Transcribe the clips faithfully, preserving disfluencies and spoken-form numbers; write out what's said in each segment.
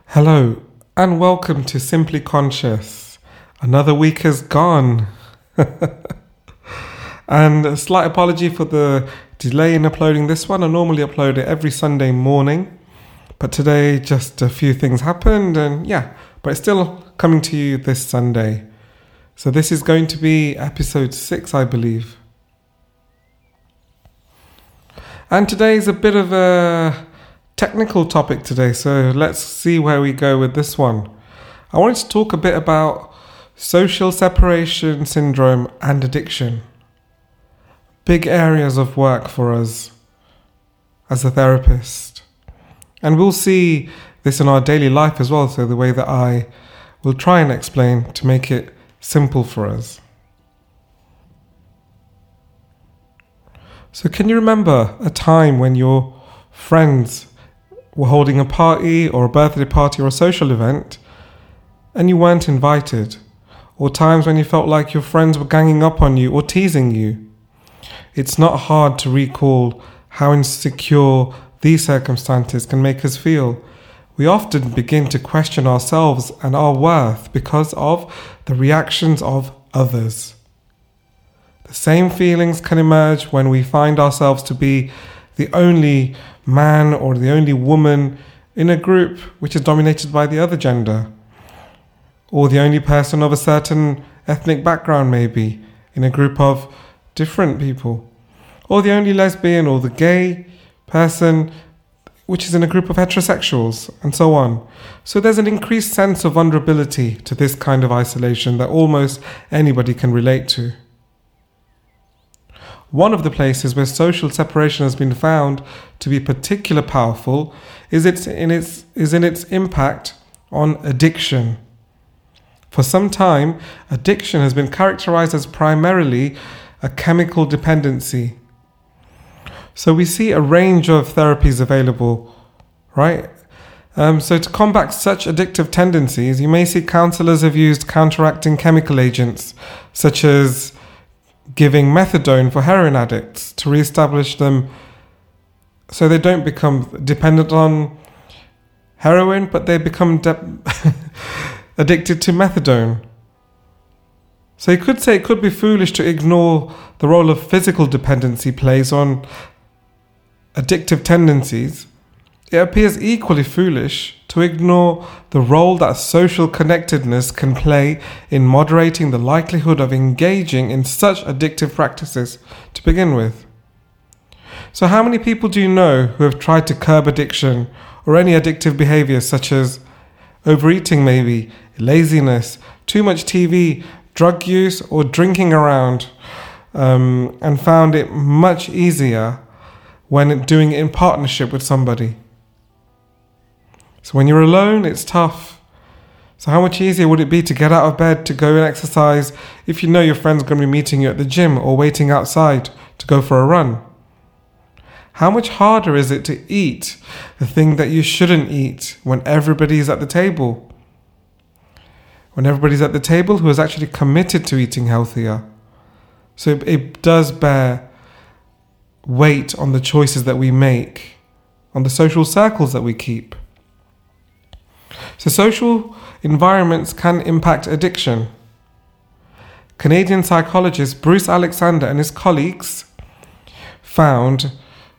Hello and welcome to Simply Conscious. Another week has gone. And a slight apology for the delay in uploading this one. I normally upload it every Sunday morning, but today just a few things happened and yeah, but it's still coming to you this Sunday. So this is going to be episode six, I believe. And today is a bit of a technical topic today, so let's see where we go with this one. I wanted to talk a bit about social separation syndrome and addiction. Big areas of work for us as a therapist. And we'll see this in our daily life as well, so the way that I will try and explain to make it simple for us. So can you remember a time when your friends were holding a party or a birthday party or a social event and you weren't invited, or times when you felt like your friends were ganging up on you or teasing you? It's not hard to recall how insecure these circumstances can make us feel. We often begin to question ourselves and our worth because of the reactions of others. The same feelings can emerge when we find ourselves to be the only man or the only woman in a group which is dominated by the other gender, or the only person of a certain ethnic background maybe in a group of different people, or the only lesbian or the gay person which is in a group of heterosexuals, and so on. So there's an increased sense of vulnerability to this kind of isolation that almost anybody can relate to. One of the places where social separation has been found to be particularly powerful is its in its is in its impact on addiction. For some time, addiction has been characterized as primarily a chemical dependency. So we see a range of therapies available, right? Um, so to combat such addictive tendencies, you may see counselors have used counteracting chemical agents, such as giving methadone for heroin addicts to reestablish them so they don't become dependent on heroin, but they become de- addicted to methadone. So you could say it could be foolish to ignore the role of physical dependency plays on addictive tendencies. It appears equally foolish to ignore the role that social connectedness can play in moderating the likelihood of engaging in such addictive practices to begin with. So how many people do you know who have tried to curb addiction or any addictive behaviors such as overeating maybe, laziness, too much T V, drug use or drinking around, um, and found it much easier when doing it in partnership with somebody? So when you're alone, it's tough. So how much easier would it be to get out of bed to go and exercise if you know your friend's going to be meeting you at the gym or waiting outside to go for a run? How much harder is it to eat the thing that you shouldn't eat when everybody's at the table? When everybody's at the table who is actually committed to eating healthier. So it, it does bear weight on the choices that we make, on the social circles that we keep. So social environments can impact addiction. Canadian psychologist Bruce Alexander and his colleagues found,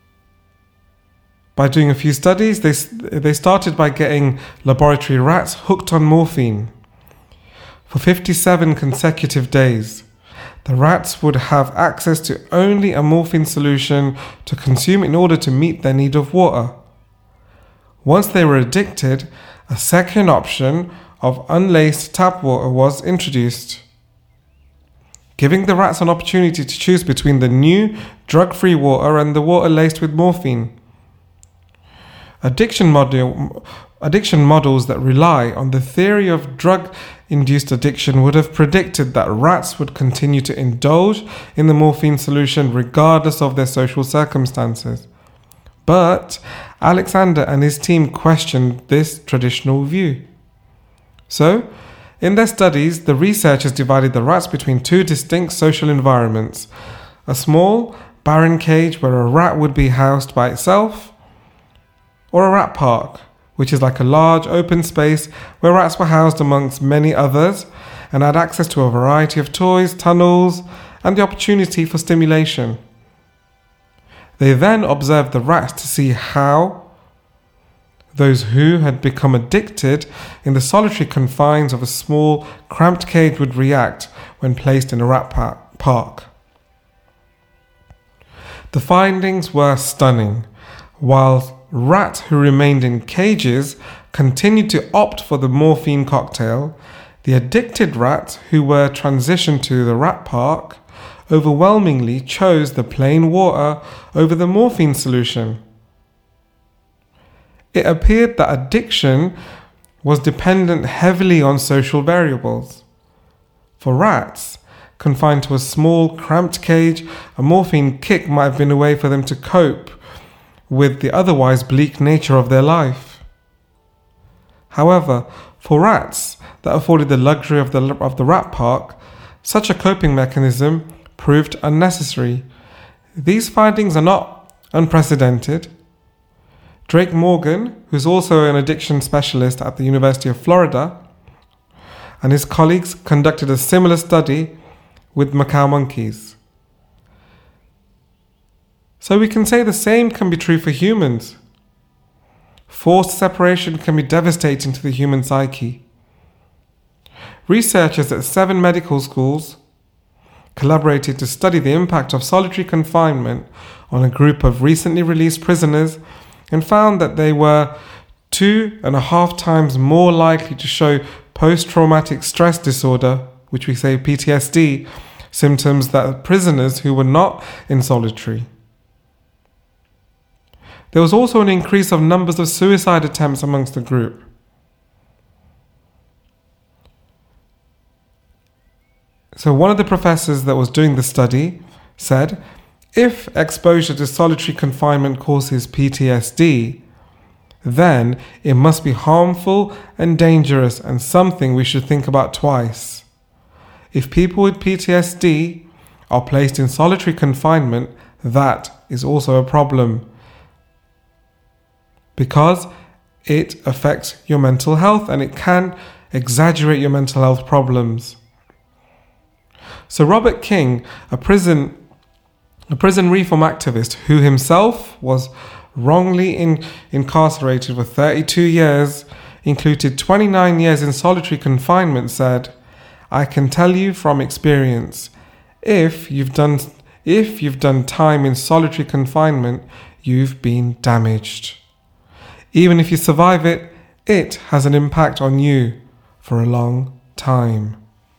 by doing a few studies, they, they started by getting laboratory rats hooked on morphine. For fifty-seven consecutive days, the rats would have access to only a morphine solution to consume in order to meet their need of water. Once they were addicted, a second option of unlaced tap water was introduced, giving the rats an opportunity to choose between the new drug-free water and the water laced with morphine. Addiction, model, addiction models that rely on the theory of drug-induced addiction would have predicted that rats would continue to indulge in the morphine solution regardless of their social circumstances. But Alexander and his team questioned this traditional view. So, in their studies, the researchers divided the rats between two distinct social environments: a small, barren cage where a rat would be housed by itself, or a rat park which is like a large open space where rats were housed amongst many others and had access to a variety of toys, tunnels, and the opportunity for stimulation. They then observed the rats to see how those who had become addicted in the solitary confines of a small, cramped cage would react when placed in a rat park. The findings were stunning. While rats who remained in cages continued to opt for the morphine cocktail, the addicted rats who were transitioned to the rat park overwhelmingly chose the plain water over the morphine solution. It appeared that addiction was dependent heavily on social variables. For rats, confined to a small, cramped cage, a morphine kick might have been a way for them to cope with the otherwise bleak nature of their life. However, for rats that afforded the luxury of the, of the rat park, such a coping mechanism proved unnecessary. These findings are not unprecedented. Drake Morgan, who's also an addiction specialist at the University of Florida, and his colleagues conducted a similar study with macaque monkeys. So we can say the same can be true for humans. Forced separation can be devastating to the human psyche. Researchers at seven medical schools collaborated to study the impact of solitary confinement on a group of recently released prisoners and found that they were two and a half times more likely to show post-traumatic stress disorder, which we say P T S D, symptoms than prisoners who were not in solitary. There was also an increase of numbers of suicide attempts amongst the group. So one of the professors that was doing the study said, if exposure to solitary confinement causes P T S D, then it must be harmful and dangerous and something we should think about twice. If people with P T S D are placed in solitary confinement, that is also a problem, because it affects your mental health and it can exaggerate your mental health problems. So Robert King, a prison a prison reform activist who himself was wrongly in, incarcerated for thirty-two years, included twenty-nine years in solitary confinement, said, "I can tell you from experience, if you've done if you've done time in solitary confinement, you've been damaged. Even if you survive it, it has an impact on you for a long time."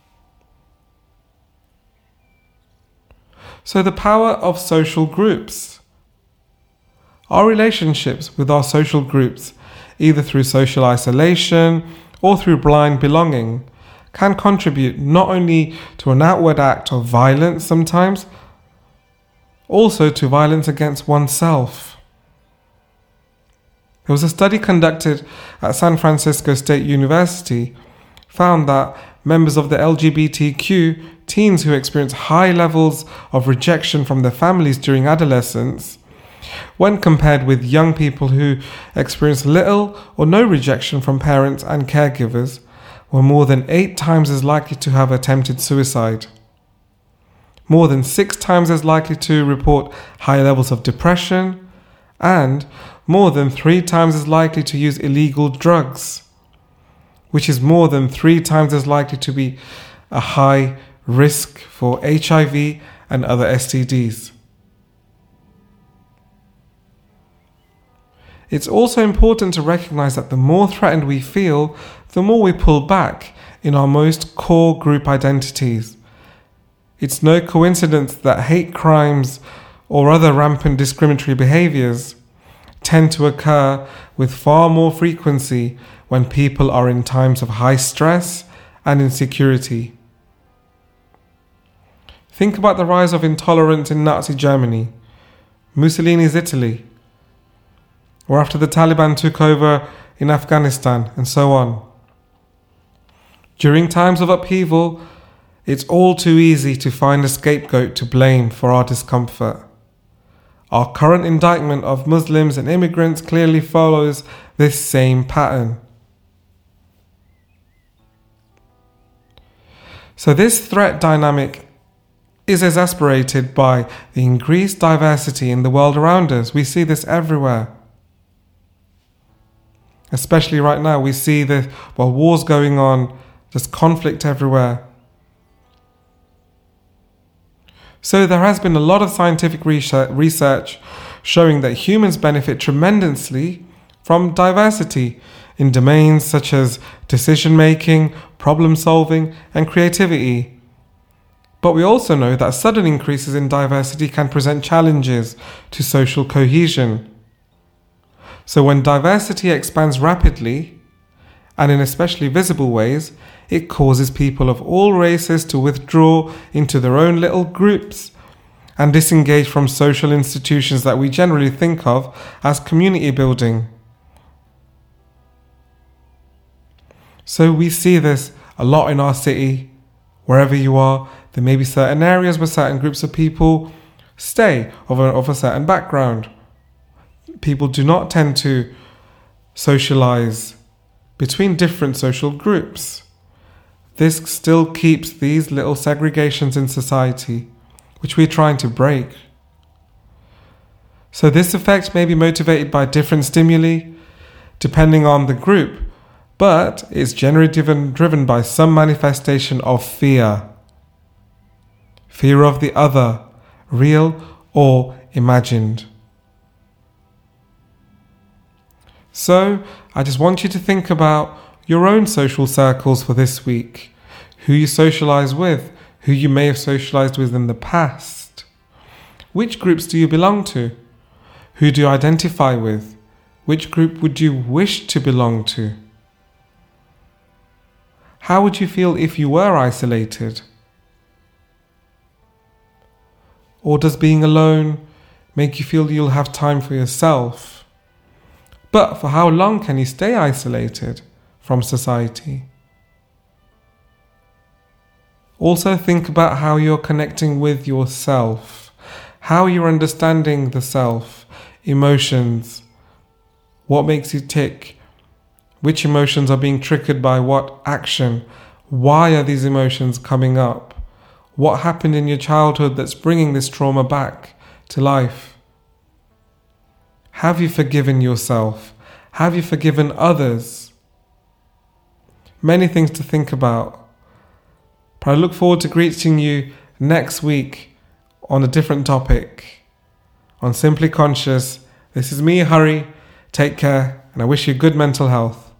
So the power of social groups. Our relationships with our social groups, either through social isolation or through blind belonging, can contribute not only to an outward act of violence sometimes, also to violence against oneself. There was a study conducted at San Francisco State University found that members of the L G B T Q teens who experience high levels of rejection from their families during adolescence, when compared with young people who experience little or no rejection from parents and caregivers, were more than eight times as likely to have attempted suicide, more than six times as likely to report high levels of depression, and more than three times as likely to use illegal drugs, which is more than three times as likely to be a high risk for H I V and other S T Ds. It's also important to recognize that the more threatened we feel, the more we pull back in our most core group identities. It's no coincidence that hate crimes or other rampant discriminatory behaviors tend to occur with far more frequency when people are in times of high stress and insecurity. Think about the rise of intolerance in Nazi Germany, Mussolini's Italy, or after the Taliban took over in Afghanistan, and so on. During times of upheaval, it's all too easy to find a scapegoat to blame for our discomfort. Our current indictment of Muslims and immigrants clearly follows this same pattern. So this threat dynamic is exacerbated by the increased diversity in the world around us. We see this everywhere. Especially right now, we see the well, wars going on, there's conflict everywhere. So there has been a lot of scientific research showing that humans benefit tremendously from diversity in domains such as decision making, problem solving, and creativity. But we also know that sudden increases in diversity can present challenges to social cohesion. So when diversity expands rapidly, and in especially visible ways, it causes people of all races to withdraw into their own little groups and disengage from social institutions that we generally think of as community building. So we see this a lot in our city. Wherever you are, there may be certain areas where certain groups of people stay of a, of a certain background. People do not tend to socialize between different social groups. This still keeps these little segregations in society, which we're trying to break. So this effect may be motivated by different stimuli, depending on the group, but it's generally driven, driven by some manifestation of fear. Fear of the other, real or imagined. So, I just want you to think about your own social circles for this week, who you socialize with, who you may have socialized with in the past. Which groups do you belong to? Who do you identify with? Which group would you wish to belong to? How would you feel if you were isolated? Or does being alone make you feel you'll have time for yourself? But for how long can you stay isolated from society? Also think about how you're connecting with yourself, how you're understanding the self, emotions, what makes you tick, which emotions are being triggered by what action, why are these emotions coming up, what happened in your childhood that's bringing this trauma back to life. Have you forgiven yourself? Have you forgiven others? Many things to think about. But I look forward to greeting you next week on a different topic. On Simply Conscious, this is me, Hari. Take care, and I wish you good mental health.